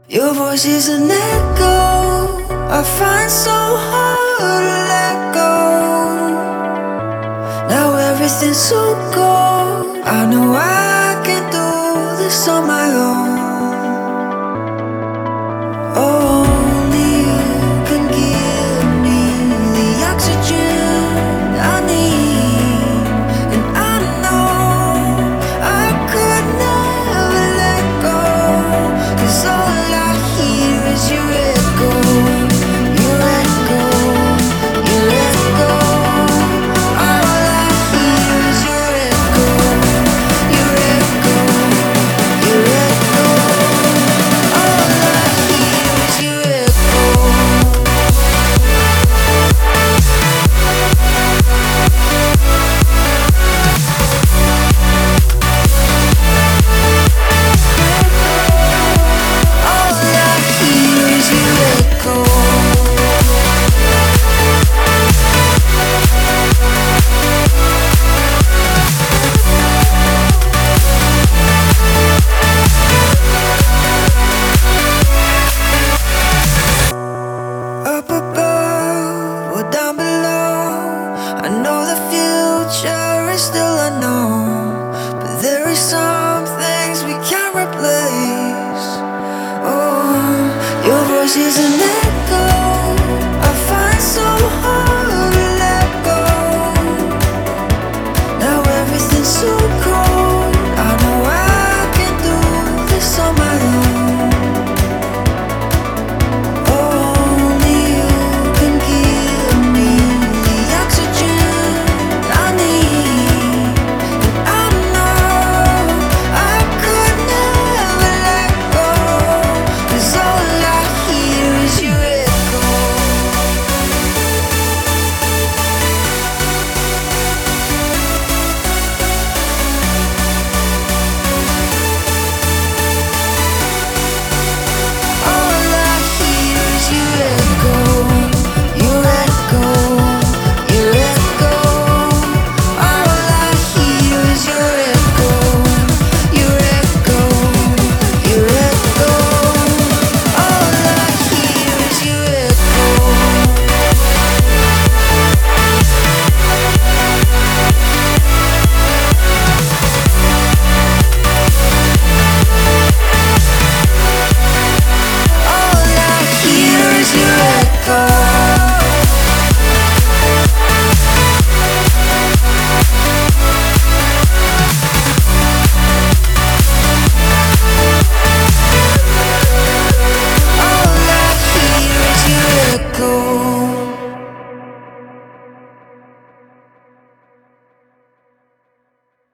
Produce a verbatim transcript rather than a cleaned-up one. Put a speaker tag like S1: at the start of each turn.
S1: Your voice is an echo I find so hard to let go. Now everything's so cold. I know I can do this on my own. Only you can give me the oxygen I need. And I know I could never let go, 'cause all I hear is your echo. Your echo, your echo. All I hear is your echo. Your echo, your echo. All I hear is your echo. All I hear is your echo. Up above or down below, I know the future is still unknown, but there is some things we can't replace. Oh, your voice is an echo I find so hard to let go. Now everything's so cold. I know I can do this on my own. Only you can give me the oxygen I need. And I know I could never let go, 'cause all I hear is your echo. All I hear is your echo. Your echo, your echo. All I hear is your echo. Your echo, your echo. All I hear is your echo. All I hear is your echo. All I hear is your echo.